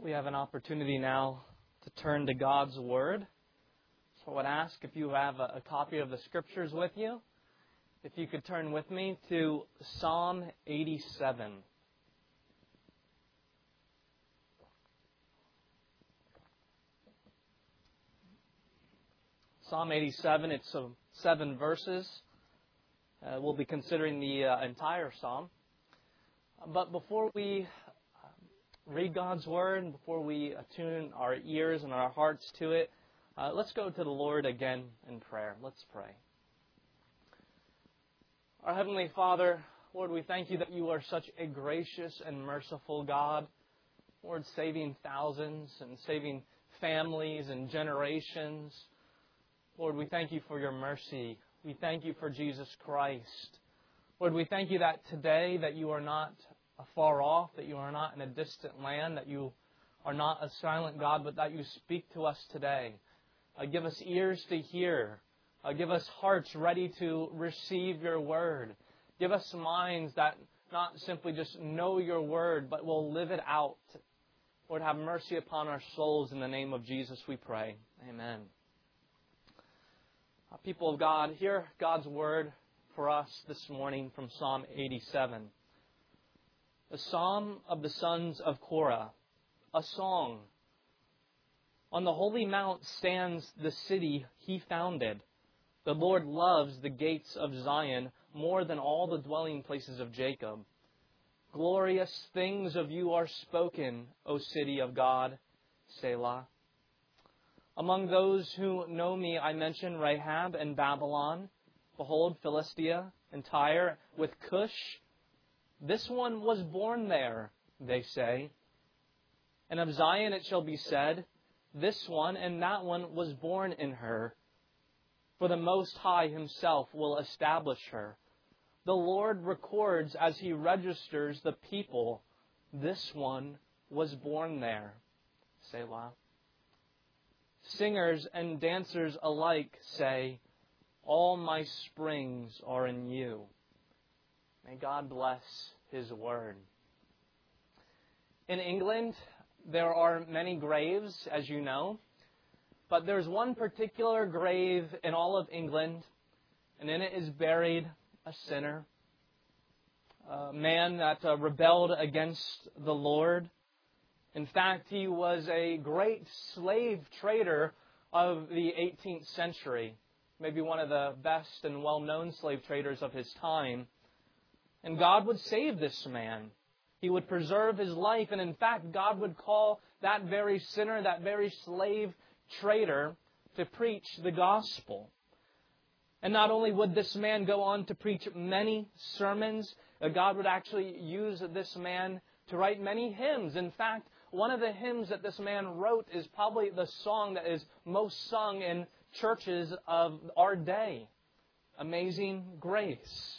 We have an opportunity now to turn to God's Word. So I would ask if you have a copy of the Scriptures with you, if you could turn with me to Psalm 87. Psalm 87, it's 7 verses. We'll be considering the entire psalm. But before we read God's Word, and before we attune our ears and our hearts to it, let's go to the Lord again in prayer. Let's pray. Our Heavenly Father, Lord, we thank you that you are such a gracious and merciful God. Lord, saving thousands and saving families and generations. Lord, we thank you for your mercy. We thank you for Jesus Christ. Lord, we thank you that today that you are not afar off, that you are not in a distant land, that you are not a silent God, but that you speak to us today. Give us ears to hear. Give us hearts ready to receive your word. Give us minds that not simply just know your word, but will live it out. Lord, have mercy upon our souls. In the name of Jesus we pray. Amen. People of God, hear God's word for us this morning from Psalm 87. The Psalm of the sons of Korah, a song. On the holy mount stands the city he founded. The Lord loves the gates of Zion more than all the dwelling places of Jacob. Glorious things of you are spoken, O city of God. Selah. Among those who know me, I mention Rahab and Babylon. Behold, Philistia and Tyre with Cush. This one was born there, they say. And of Zion it shall be said, this one and that one was born in her. For the Most High himself will establish her. The Lord records as he registers the people, this one was born there. Selah. Singers and dancers alike say, all my springs are in you. May God bless His Word. In England, there are many graves, as you know, but there's one particular grave in all of England, and in it is buried a sinner, a man that rebelled against the Lord. In fact, he was a great slave trader of the 18th century, maybe one of the best and well-known slave traders of his time. And God would save this man. He would preserve his life. And in fact, God would call that very sinner, that very slave trader, to preach the gospel. And not only would this man go on to preach many sermons, God would actually use this man to write many hymns. In fact, one of the hymns that this man wrote is probably the song that is most sung in churches of our day. Amazing Grace.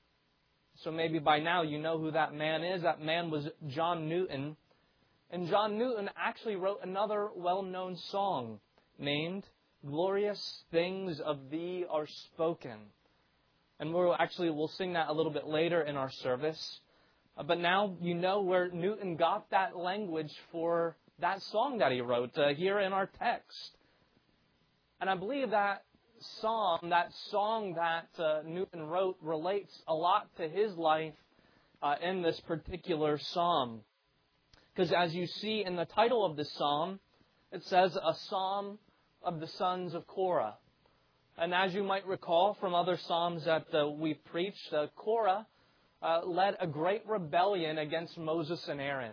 So maybe by now you know who that man is. That man was John Newton. And John Newton actually wrote another well-known song named Glorious Things of Thee Are Spoken. And we'll sing that a little bit later in our service. But now you know where Newton got that language for that song that he wrote here in our text. And I believe that song that Newton wrote relates a lot to his life in this particular psalm. Because as you see in the title of this psalm, it says, a psalm of the sons of Korah. And as you might recall from other psalms that we've preached, Korah led a great rebellion against Moses and Aaron.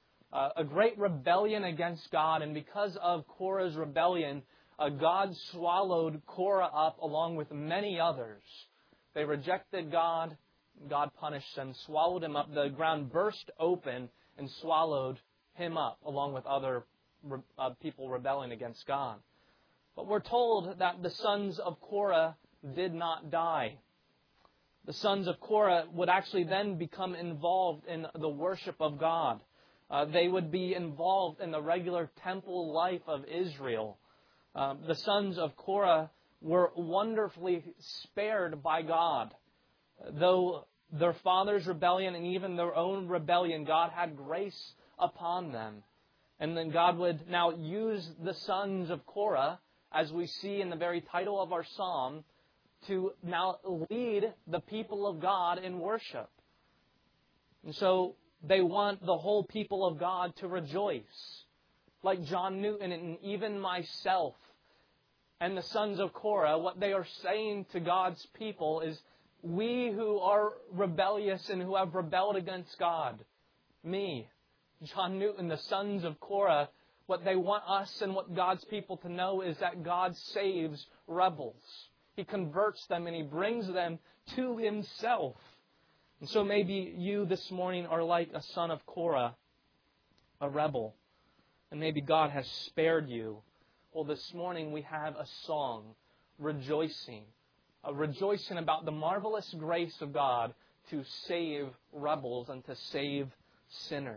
A great rebellion against God. And because of Korah's rebellion, God swallowed Korah up along with many others. They rejected God. God punished them, swallowed him up. The ground burst open and swallowed him up along with other people rebelling against God. But we're told that the sons of Korah did not die. The sons of Korah would actually then become involved in the worship of God. They would be involved in the regular temple life of Israel. The sons of Korah were wonderfully spared by God. Though their father's rebellion and even their own rebellion, God had grace upon them. And then God would now use the sons of Korah, as we see in the very title of our psalm, to now lead the people of God in worship. And so they want the whole people of God to rejoice. Like John Newton and even myself and the sons of Korah, what they are saying to God's people is, we who are rebellious and who have rebelled against God, me, John Newton, the sons of Korah, what they want us and what God's people to know is that God saves rebels. He converts them and He brings them to Himself. And so maybe you this morning are like a son of Korah, a rebel. And maybe God has spared you. Well, this morning we have a song, rejoicing about the marvelous grace of God to save rebels and to save sinners.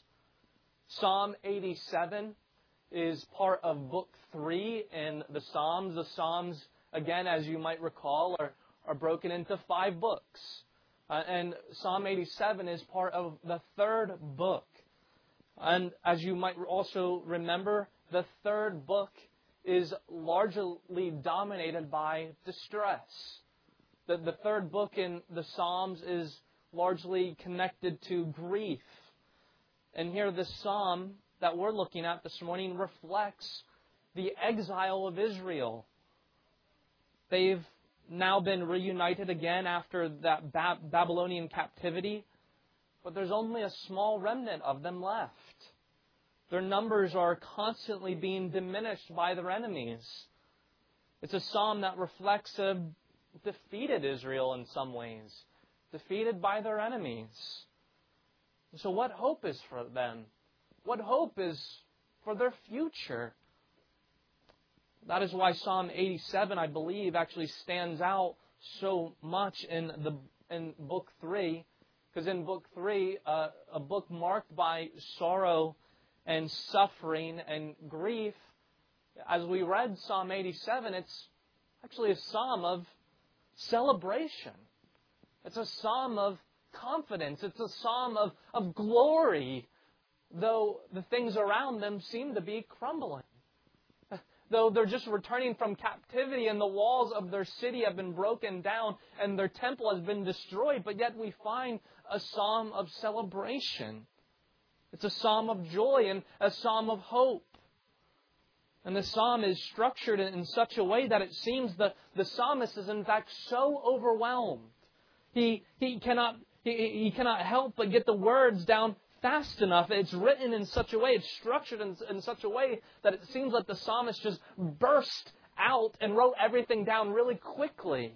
Psalm 87 is part of Book 3 in the Psalms. The Psalms, again, as you might recall, are broken into 5 books. And Psalm 87 is part of the 3rd book. And as you might also remember, the 3rd book is largely dominated by distress. The 3rd book in the Psalms is largely connected to grief. And here this psalm that we're looking at this morning reflects the exile of Israel. They've now been reunited again after that Babylonian captivity, but there's only a small remnant of them left. Their numbers are constantly being diminished by their enemies. It's a psalm that reflects a defeated Israel in some ways, defeated by their enemies. So what hope is for them? What hope is for their future? That is why Psalm 87, I believe, actually stands out so much in Book 3. Because in Book 3, a book marked by sorrow and suffering and grief, as we read Psalm 87, it's actually a psalm of celebration. It's a psalm of confidence. It's a psalm of glory, though the things around them seem to be crumbling. Though they're just returning from captivity and the walls of their city have been broken down and their temple has been destroyed, but yet we find a psalm of celebration. It's a psalm of joy and a psalm of hope. And the psalm is structured in such a way that it seems the psalmist is in fact so overwhelmed. He cannot help but get the words down fast enough. It's written in such a way, it's structured in such a way that it seems like the psalmist just burst out and wrote everything down really quickly.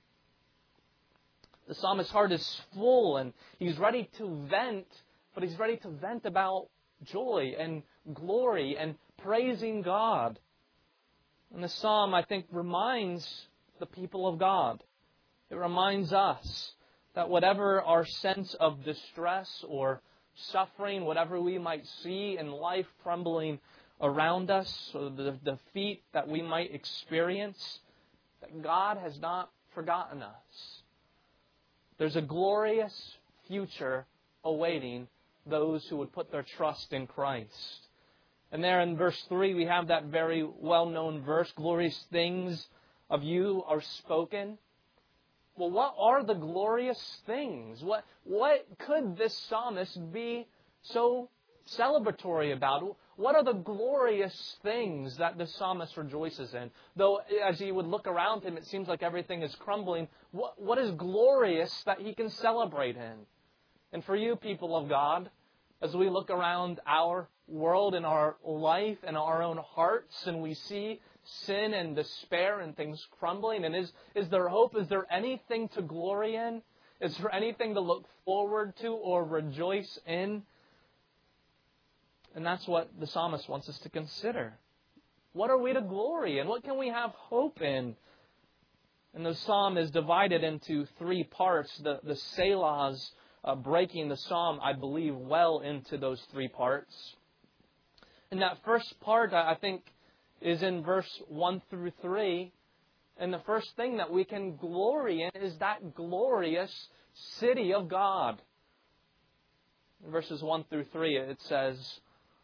The psalmist's heart is full and he's ready to vent, but he's ready to vent about joy and glory and praising God. And the psalm, I think, reminds the people of God. It reminds us that whatever our sense of distress or suffering, whatever we might see in life crumbling around us, or the defeat that we might experience, that God has not forgotten us. There's a glorious future awaiting those who would put their trust in Christ. And there in verse 3, we have that very well-known verse, glorious things of you are spoken. Well, what are the glorious things? What could this psalmist be so celebratory about? What are the glorious things that the psalmist rejoices in? Though as he would look around him, it seems like everything is crumbling. What is glorious that he can celebrate in? And for you, people of God, as we look around our world and our life and our own hearts, and we see sin and despair and things crumbling, and is there hope? Is there anything to glory in? Is there anything to look forward to or rejoice in? And that's what the psalmist wants us to consider. What are we to glory in? What can we have hope in? And the psalm is divided into 3 parts. The Selahs breaking the psalm, I believe, well into those 3 parts. And that first part, I think, is in verse 1 through 3. And the first thing that we can glory in is that glorious city of God. In verses 1 through 3, it says,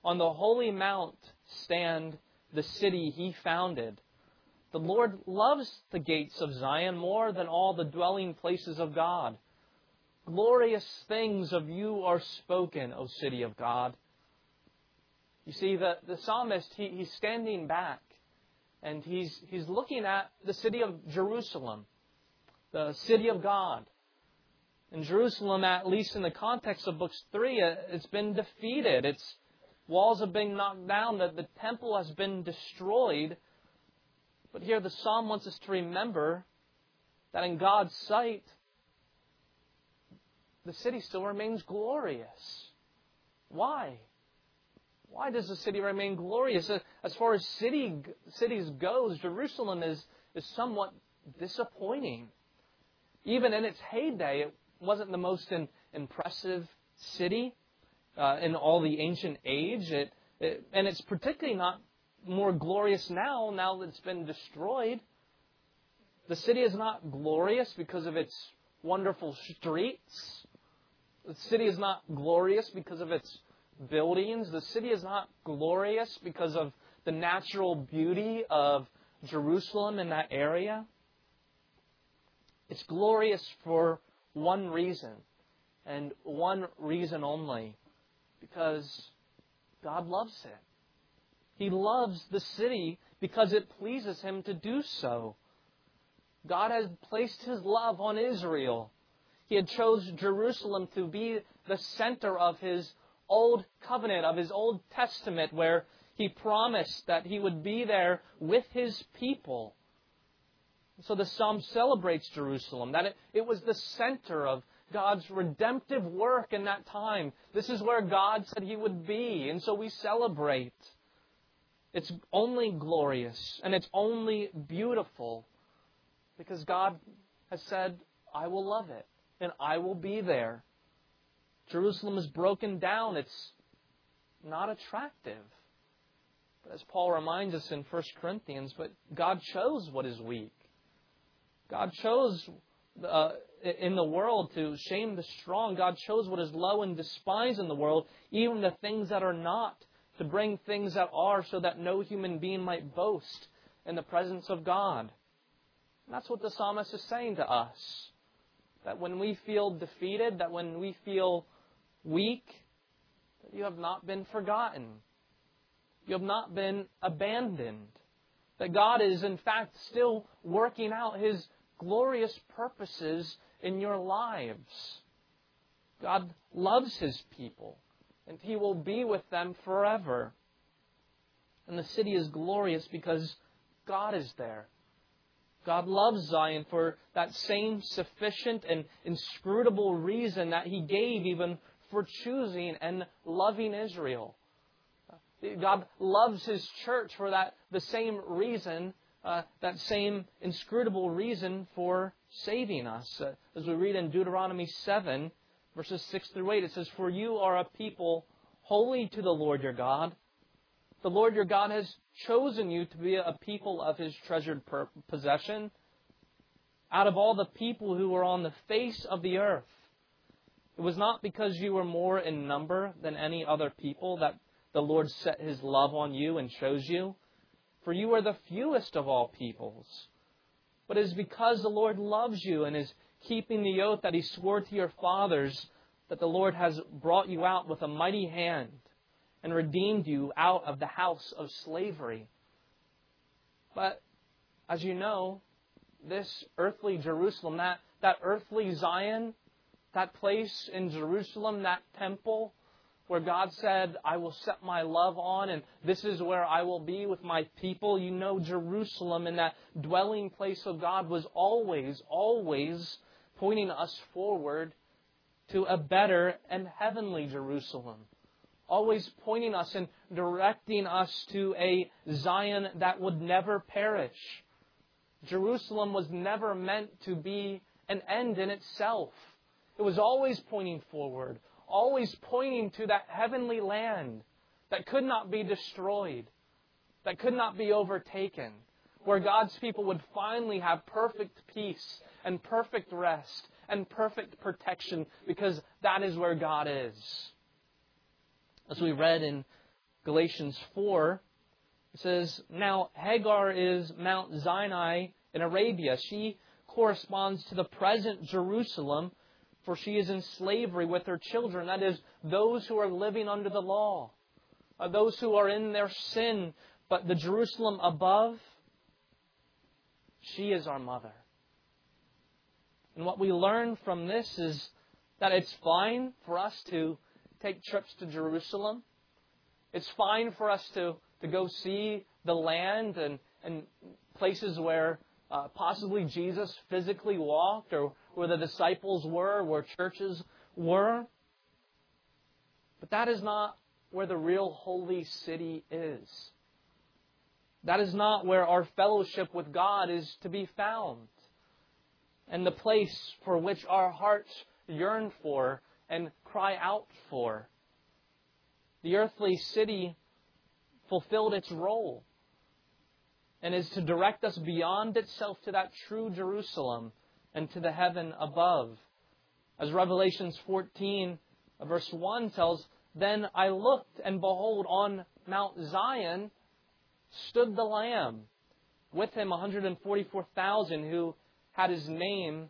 On the holy mount stand the city He founded. The Lord loves the gates of Zion more than all the dwelling places of God. Glorious things of you are spoken, O city of God. You see, the psalmist, he's standing back and he's looking at the city of Jerusalem, the city of God. In Jerusalem, at least in the context of books 3, it's been defeated. Its walls have been knocked down. The temple has been destroyed. But here the psalm wants us to remember that in God's sight, the city still remains glorious. Why? Why does the city remain glorious? As far as cities goes, Jerusalem is somewhat disappointing. Even in its heyday, it wasn't the most impressive city in all the ancient age. And it's particularly not more glorious now that it's been destroyed. The city is not glorious because of its wonderful streets. The city is not glorious because of its buildings. The city is not glorious because of the natural beauty of Jerusalem in that area. It's glorious for one reason, and one reason only, because God loves it. He loves the city because it pleases Him to do so. God has placed His love on Israel. He had chosen Jerusalem to be the center of His Old Covenant, of His Old Testament, where He promised that He would be there with His people. So the psalm celebrates Jerusalem, that it was the center of God's redemptive work in that time. This is where God said He would be, and so we celebrate. It's only glorious and it's only beautiful because God has said, I will love it and I will be there. Jerusalem is broken down. It's not attractive. But as Paul reminds us in 1 Corinthians, but God chose what is weak. God chose in the world to shame the strong. God chose what is low and despised in the world, even the things that are not, to bring things that are, so that no human being might boast in the presence of God. And that's what the psalmist is saying to us. That when we feel defeated, that when we feel weak, that you have not been forgotten. You have not been abandoned. That God is in fact still working out His glorious purposes in your lives. God loves His people, and He will be with them forever. And the city is glorious because God is there. God loves Zion for that same sufficient and inscrutable reason that He gave even for choosing and loving Israel. God loves His church for the same reason, that same inscrutable reason for saving us. As we read in Deuteronomy 7, verses 6 through 8, it says, For you are a people holy to the Lord your God. The Lord your God has chosen you to be a people of His treasured possession out of all the people who were on the face of the earth. It was not because you were more in number than any other people that the Lord set His love on you and chose you, for you are the fewest of all peoples. But it is because the Lord loves you and is keeping the oath that He swore to your fathers that the Lord has brought you out with a mighty hand and redeemed you out of the house of slavery. But, as you know, this earthly Jerusalem, that earthly Zion, that place in Jerusalem, that temple, where God said, I will set my love on, and this is where I will be with my people. You know, Jerusalem and that dwelling place of God was always pointing us forward to a better and heavenly Jerusalem. Always pointing us and directing us to a Zion that would never perish. Jerusalem was never meant to be an end in itself. It was always pointing forward, always pointing to that heavenly land that could not be destroyed, that could not be overtaken, where God's people would finally have perfect peace and perfect rest and perfect protection, because that is where God is. As we read in Galatians 4, it says, "Now Hagar is Mount Sinai in Arabia. She corresponds to the present Jerusalem, for she is in slavery with her children." That is, those who are living under the law, those who are in their sin. But the Jerusalem above, she is our mother. And what we learn from this is that it's fine for us to take trips to Jerusalem. It's fine for us to go see the land and places where possibly Jesus physically walked, or where the disciples were, where churches were. But that is not where the real holy city is. That is not where our fellowship with God is to be found, and the place for which our hearts yearn for and cry out for. The earthly city fulfilled its role and is to direct us beyond itself to that true Jerusalem and to the heaven above. As Revelations 14, verse 1 tells, "Then I looked, and behold, on Mount Zion stood the Lamb, with him 144,000 who had his name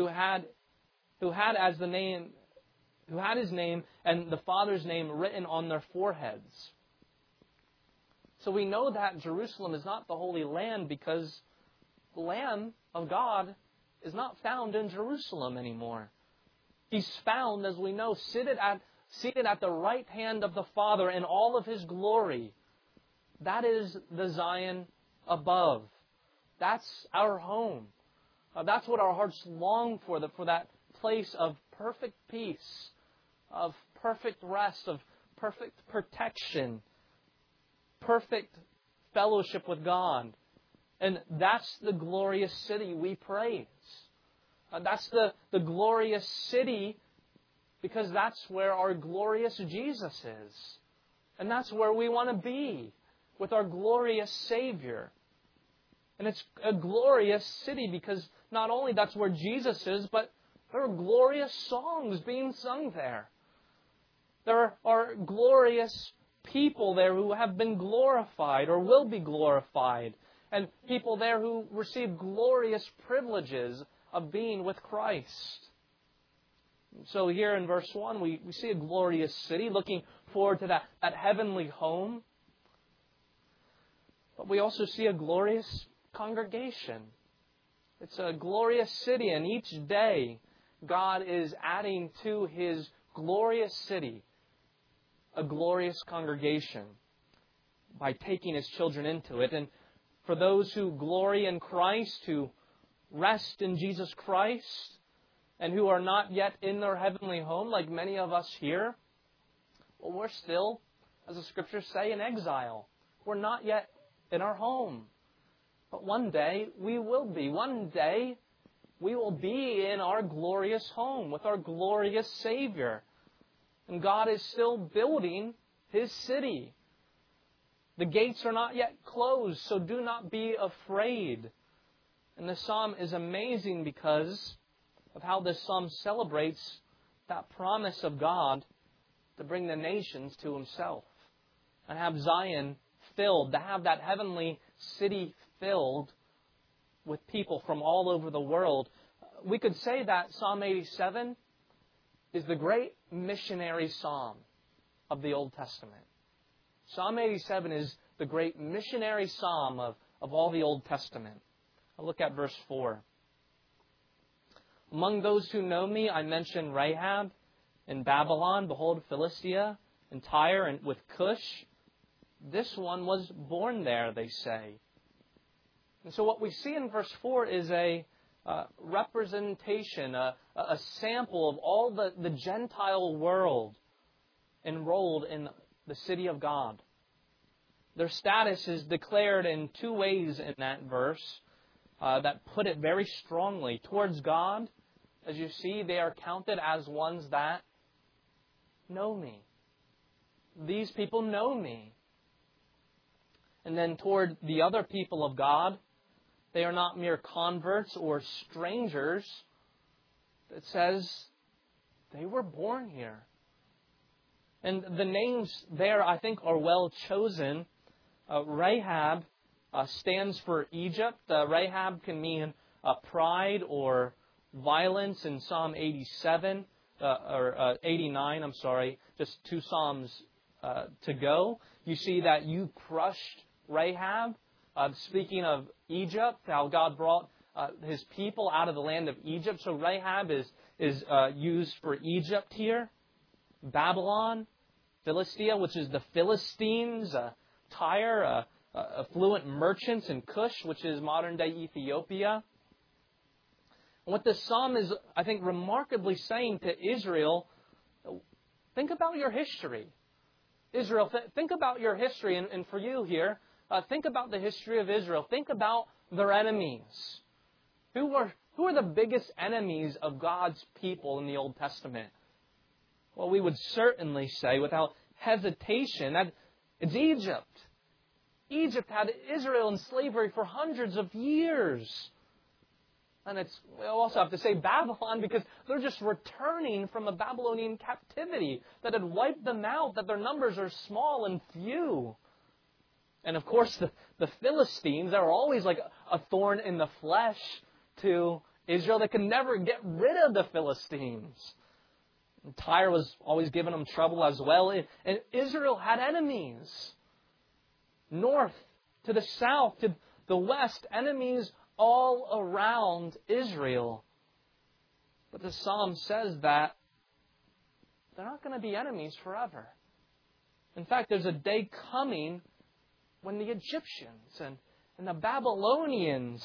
and the Father's name written on their foreheads." So we know that Jerusalem is not the Holy Land because the Lamb of God is not found in Jerusalem anymore. He's found, as we know, seated at the right hand of the Father in all of His glory. That is the Zion above. That's our home. That's what our hearts long for that place of perfect peace, of perfect rest, of perfect protection, perfect fellowship with God. And that's the glorious city we praise. That's the glorious city because that's where our glorious Jesus is. And that's where we want to be, with our glorious Savior. And it's a glorious city because not only that's where Jesus is, but there are glorious songs being sung there. There are glorious people there who have been glorified or will be glorified. And people there who receive glorious privileges of being with Christ. So here in verse 1, we see a glorious city, looking forward to that heavenly home. But we also see a glorious congregation. It's a glorious city, and each day God is adding to His glorious city a glorious congregation by taking His children into it. And for those who glory in Christ, who rest in Jesus Christ, and who are not yet in their heavenly home, like many of us here, well, we're still, as the Scriptures say, in exile. We're not yet in our home. But one day we will be. One day we will be in our glorious home with our glorious Savior. And God is still building His city. The gates are not yet closed, so do not be afraid. And the psalm is amazing because of how this psalm celebrates that promise of God to bring the nations to Himself and have Zion filled, to have that heavenly city filled with people from all over the world. We could say that Psalm 87 is the great missionary psalm of the Old Testament. Psalm 87 is the great missionary psalm of all the Old Testament. I'll look at verse 4. "Among those who know me, I mention Rahab in Babylon. Behold, Philistia and Tyre and with Cush. This one was born there," they say. And so what we see in verse 4 is a representation, a sample of all the Gentile world enrolled in the city of God. Their status is declared in two ways in that verse that put it very strongly. Towards God, as you see, they are counted as ones that know me. These people know me. And then toward the other people of God, they are not mere converts or strangers. It says they were born here. And the names there, I think, are well chosen. Rahab stands for Egypt. Rahab can mean pride or violence in Psalm 87, or 89, I'm sorry, just 2 Psalms to go. You see that you crushed Rahab. Speaking of Egypt, how God brought His people out of the land of Egypt. So Rahab is used for Egypt here. Babylon, Philistia, which is the Philistines, Tyre, affluent merchants, and Cush, which is modern-day Ethiopia. What this psalm is, I think, remarkably saying to Israel, think about your history. Israel, think about your history, and for you here, think about the history of Israel. Think about their enemies. Who are the biggest enemies of God's people in the Old Testament? Well, we would certainly say, without hesitation, that it's Egypt. Egypt had Israel in slavery for hundreds of years. And we also have to say Babylon, because they're just returning from a Babylonian captivity that had wiped them out, that their numbers are small and few. And of course, the Philistines are always like a thorn in the flesh to Israel. They could never get rid of the Philistines. And Tyre was always giving them trouble as well. And Israel had enemies. North to the south, to the west, enemies all around Israel. But the psalm says that they're not going to be enemies forever. In fact, there's a day coming when the Egyptians and the Babylonians,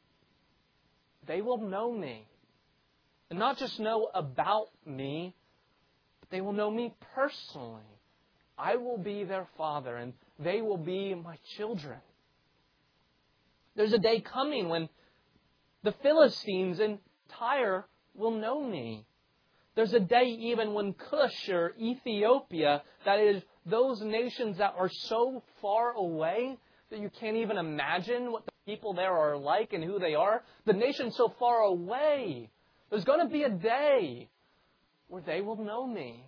they will know me. And not just know about me, but they will know me personally. I will be their father, and they will be my children. There's a day coming when the Philistines in Tyre will know me. There's a day even when Cush or Ethiopia, that is, those nations that are so far away that you can't even imagine what the people there are like and who they are. The nation's so far away. There's going to be a day where they will know me.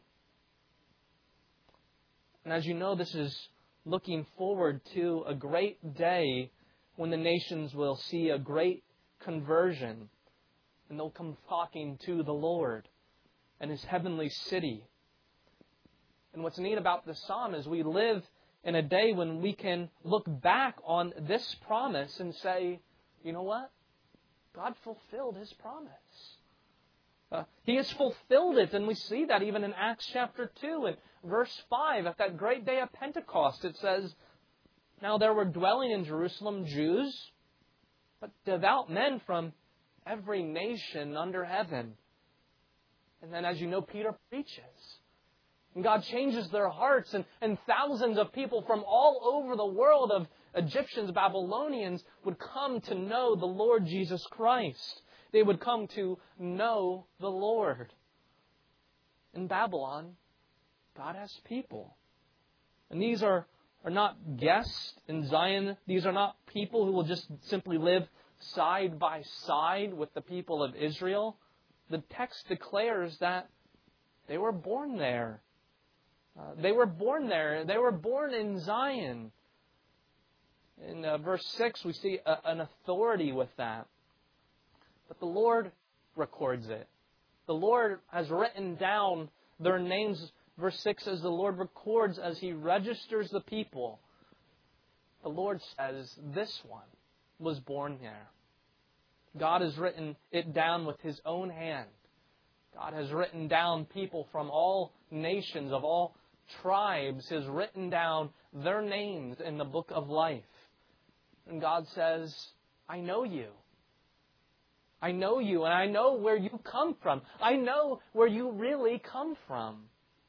And as you know, this is looking forward to a great day when the nations will see a great conversion and they'll come flocking to the Lord and His heavenly city. And what's neat about this psalm is we live in a day when we can look back on this promise and say, you know what? God fulfilled His promise. He has fulfilled it, and we see that even in Acts chapter 2 and verse 5. At that great day of Pentecost, it says, now there were dwelling in Jerusalem Jews, but devout men from every nation under heaven. And then, as you know, Peter preaches. And God changes their hearts, and thousands of people from all over the world, of Egyptians, Babylonians, would come to know the Lord Jesus Christ. They would come to know the Lord. In Babylon, God has people. And these are not guests in Zion. These are not people who will just simply live side by side with the people of Israel. The text declares that they were born there. They were born there. They were born in Zion. In verse 6, we see an authority with that. But the Lord records it. The Lord has written down their names. Verse 6 says the Lord records as He registers the people. The Lord says this one was born there. God has written it down with His own hand. God has written down people from all nations, of all tribes, has written down their names in the book of life. And God says, I know you. I know you, and I know where you come from. I know where you really come from.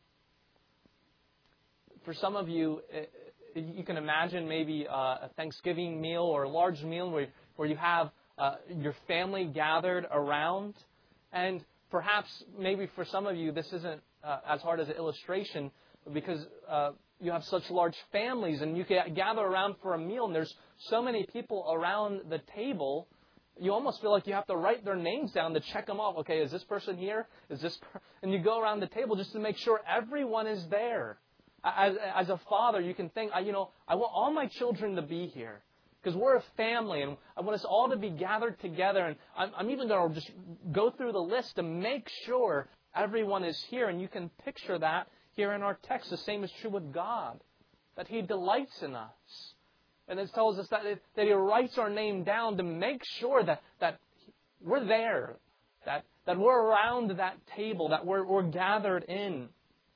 For some of you, you can imagine maybe a Thanksgiving meal or a large meal where you have your family gathered around. And perhaps, maybe for some of you, this isn't as hard as an illustration because you have such large families and you can gather around for a meal and there's so many people around the table You almost feel like you have to write their names down to check them off. Okay, is this person here? And you go around the table just to make sure everyone is there. As a father, you can think, I want all my children to be here. Because we're a family, and I want us all to be gathered together. And I'm even going to just go through the list to make sure everyone is here. And you can picture that here in our text. The same is true with God, that He delights in us. And it tells us that He writes our name down to make sure that we're there, that we're around that table, that we're gathered in.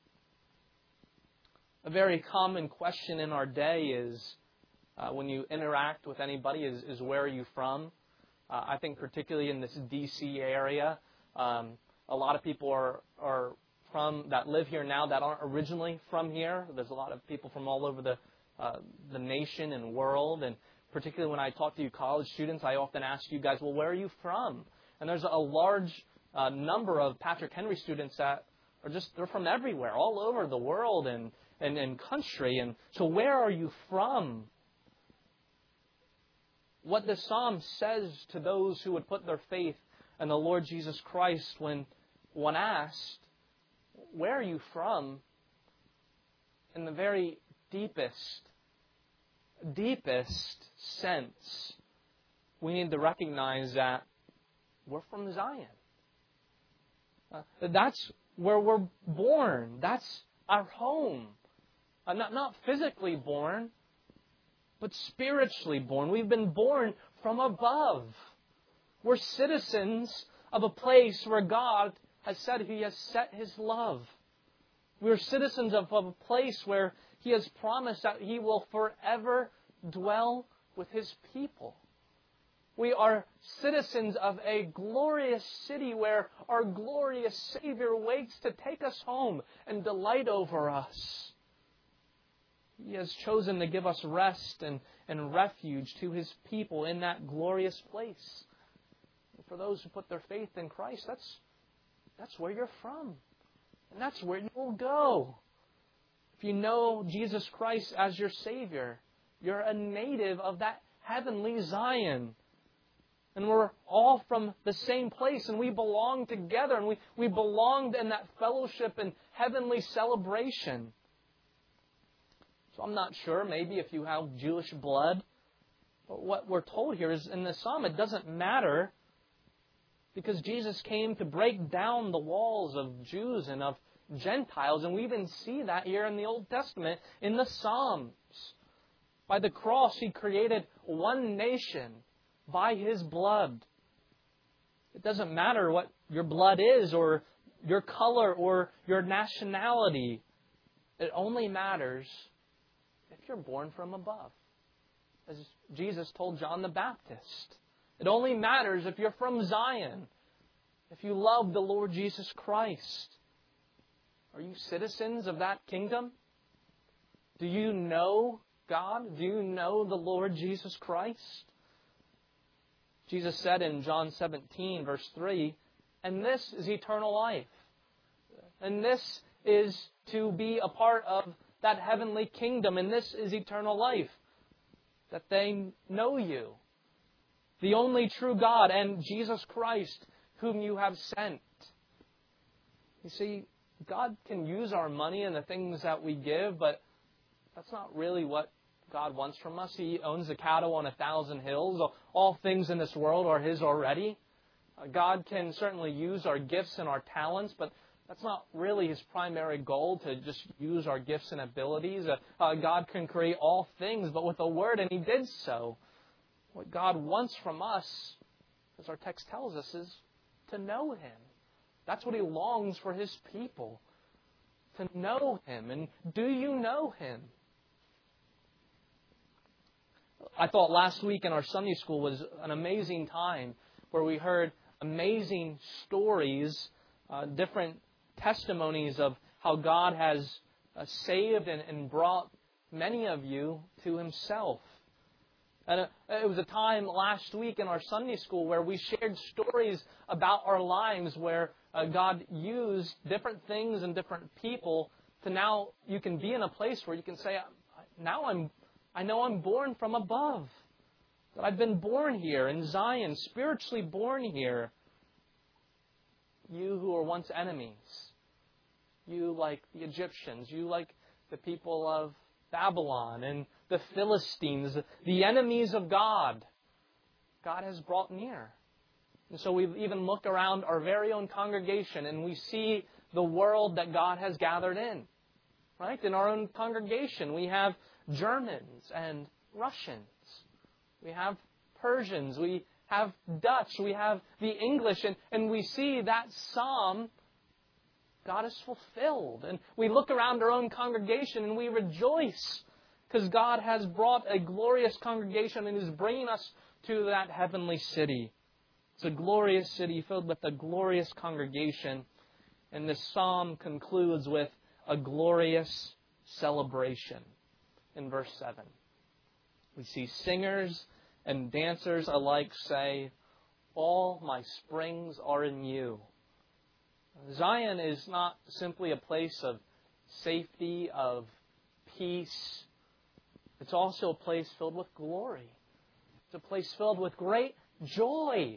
A very common question in our day is, when you interact with anybody, is where are you from? I think particularly in this D.C. area, a lot of people are from that live here now that aren't originally from here. There's a lot of people from all over the nation and world, and particularly when I talk to you college students, I often ask you guys, well, where are you from? And there's a large number of Patrick Henry students that they're from everywhere, all over the world and country. And so where are you from? What the psalm says to those who would put their faith in the Lord Jesus Christ when one asked, where are you from? In the very deepest sense, we need to recognize that we're from Zion. That's where we're born. That's our home. Not physically born, but spiritually born. We've been born from above. We're citizens of a place where God has said He has set His love. We're citizens of a place where He has promised that He will forever dwell with His people. We are citizens of a glorious city where our glorious Savior waits to take us home and delight over us. He has chosen to give us rest and refuge to His people in that glorious place. And for those who put their faith in Christ, that's where you're from. And that's where you will go. If you know Jesus Christ as your Savior, you're a native of that heavenly Zion. And we're all from the same place, and we belong together, and we belong in that fellowship and heavenly celebration. So I'm not sure, maybe if you have Jewish blood, but what we're told here is in the psalm, it doesn't matter because Jesus came to break down the walls of Jews and of Gentiles, and we even see that here in the Old Testament in the Psalms. By the cross, He created one nation by His blood. It doesn't matter what your blood is or your color or your nationality. It only matters if you're born from above. As Jesus told John the Baptist, it only matters if you're from Zion, if you love the Lord Jesus Christ. Are you citizens of that kingdom? Do you know God? Do you know the Lord Jesus Christ? Jesus said in John 17, verse 3, and this is eternal life. And this is to be a part of that heavenly kingdom. And this is eternal life. That they know you, the only true God, and Jesus Christ, whom you have sent. You see, God can use our money and the things that we give, but that's not really what God wants from us. He owns the cattle on 1,000 hills. All things in this world are His already. God can certainly use our gifts and our talents, but that's not really His primary goal, to just use our gifts and abilities. God can create all things, but with a word, and He did so. What God wants from us, as our text tells us, is to know Him. That's what He longs for His people, to know Him. And do you know Him? I thought last week in our Sunday school was an amazing time where we heard amazing stories, different testimonies of how God has saved and brought many of you to Himself. And it was a time last week in our Sunday school where we shared stories about our lives where God used different things and different people to now you can be in a place where you can say, now I know I'm born from above. that I've been born here in Zion, spiritually born here. You who were once enemies, you like the Egyptians, you like the people of Babylon and the Philistines, the enemies of God, God has brought near. And so we even look around our very own congregation and we see the world that God has gathered in. Right? In our own congregation, we have Germans and Russians. We have Persians. We have Dutch. We have the English. And we see that psalm, God is fulfilled. And we look around our own congregation and we rejoice because God has brought a glorious congregation and is bringing us to that heavenly city. It's a glorious city filled with a glorious congregation. And this psalm concludes with a glorious celebration in verse 7. We see singers and dancers alike say, all my springs are in you. Zion is not simply a place of safety, of peace. It's also a place filled with glory. It's a place filled with great joy.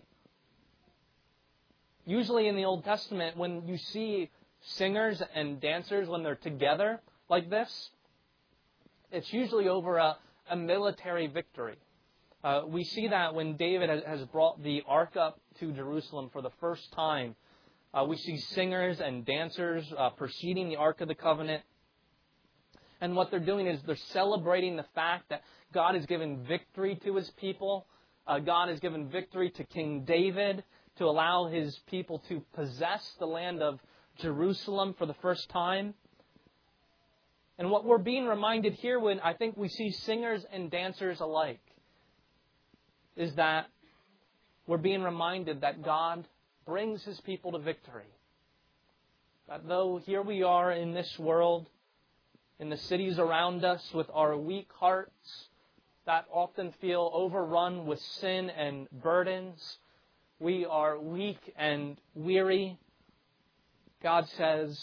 Usually in the Old Testament, when you see singers and dancers, when they're together like this, it's usually over a military victory. We see that when David has brought the ark up to Jerusalem for the first time. We see singers and dancers preceding the Ark of the Covenant. And what they're doing is they're celebrating the fact that God has given victory to His people. God has given victory to King David to allow His people to possess the land of Jerusalem for the first time. And what we're being reminded here when I think we see singers and dancers alike is that we're being reminded that God brings His people to victory. That though here we are in this world, in the cities around us with our weak hearts that often feel overrun with sin and burdens, we are weak and weary. God says,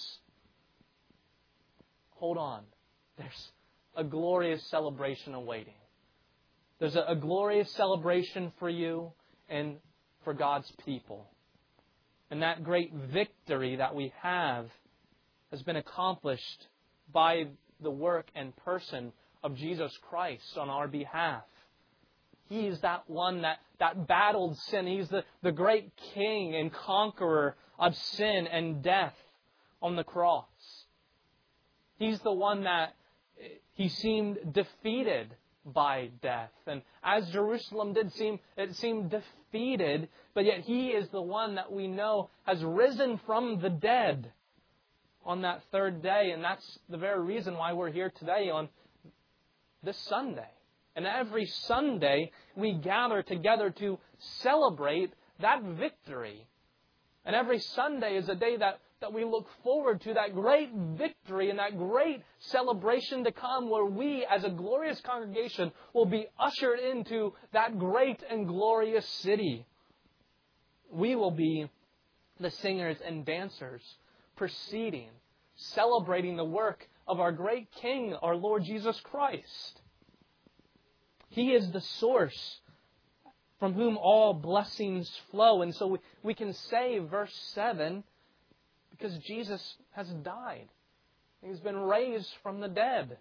hold on. There's a glorious celebration awaiting. There's a glorious celebration for you and for God's people. And that great victory that we have has been accomplished by the work and person of Jesus Christ on our behalf. He is that one that battled sin. He's the great king and conqueror of sin and death on the cross. He's the one that He seemed defeated by death. And as Jerusalem it seemed defeated, but yet He is the one that we know has risen from the dead on that third day. And that's the very reason why we're here today on this Sunday. And every Sunday we gather together to celebrate that victory. And every Sunday is a day that we look forward to that great victory and that great celebration to come where we as a glorious congregation will be ushered into that great and glorious city. We will be the singers and dancers preceding, celebrating the work of our great King, our Lord Jesus Christ. He is the source from whom all blessings flow. And so we can say, verse 7, because Jesus has died. He's been raised from the dead.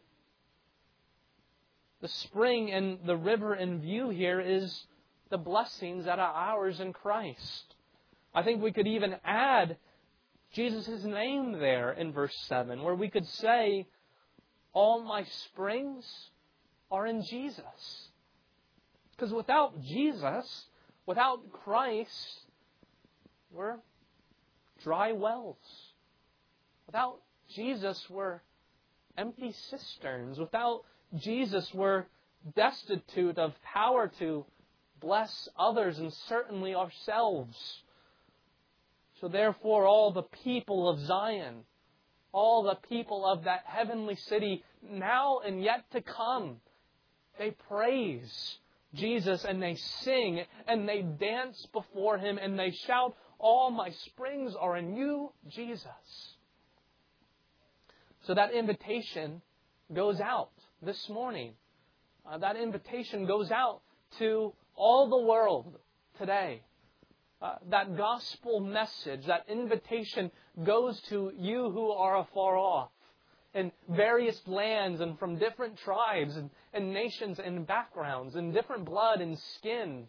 The spring and the river in view here is the blessings that are ours in Christ. I think we could even add Jesus' name there in verse 7, where we could say, all my springs are in Jesus. Because without Jesus, without Christ, we're dry wells. Without Jesus, we're empty cisterns. Without Jesus, we're destitute of power to bless others and certainly ourselves. So therefore, all the people of Zion, all the people of that heavenly city, now and yet to come, they praise Jesus and they sing and they dance before Him and they shout, all my springs are in you, Jesus. So that invitation goes out this morning. That invitation goes out to all the world today. That gospel message, that invitation goes to you who are afar off in various lands and from different tribes and nations and backgrounds and different blood and skin.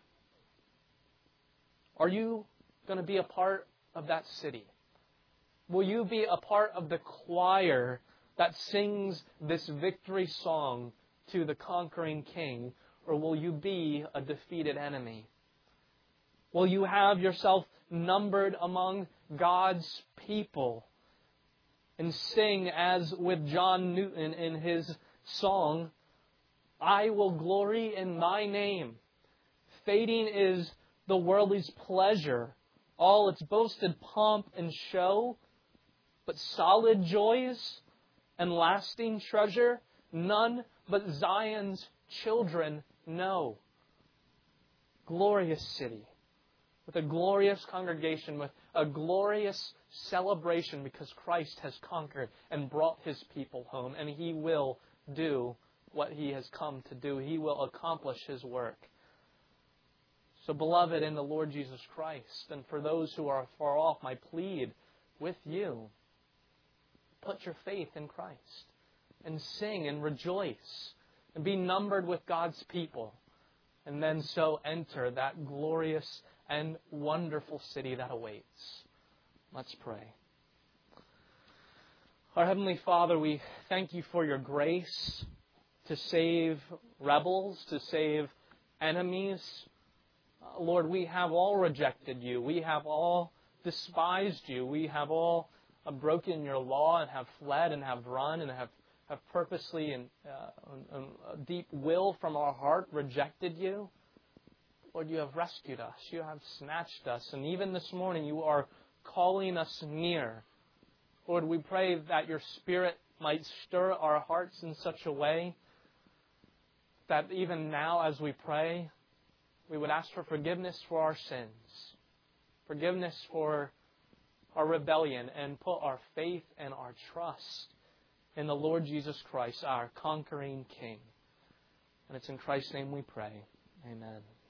Are you going to be a part of that city? Will you be a part of the choir that sings this victory song to the conquering King? Or will you be a defeated enemy? Will you have yourself numbered among God's people and sing as with John Newton in his song, I will glory in thy name. Fading is the worldly's pleasure, all its boasted pomp and show, but solid joys and lasting treasure, none but Zion's children know. Glorious city, with a glorious congregation, with a glorious celebration because Christ has conquered and brought His people home, and He will do what He has come to do. He will accomplish His work. So, beloved in the Lord Jesus Christ, and for those who are far off, my plead with you, put your faith in Christ and sing and rejoice and be numbered with God's people, and then so enter that glorious and wonderful city that awaits. Let's pray. Our Heavenly Father, we thank You for Your grace to save rebels, to save enemies. Lord, we have all rejected You. We have all despised You. We have all broken Your law and have fled and have run and have purposely and a deep will from our heart rejected You. Lord, You have rescued us. You have snatched us. And even this morning, You are calling us near. Lord, we pray that Your Spirit might stir our hearts in such a way that even now as we pray, we would ask for forgiveness for our sins, forgiveness for our rebellion, and put our faith and our trust in the Lord Jesus Christ, our conquering King. And it's in Christ's name we pray. Amen.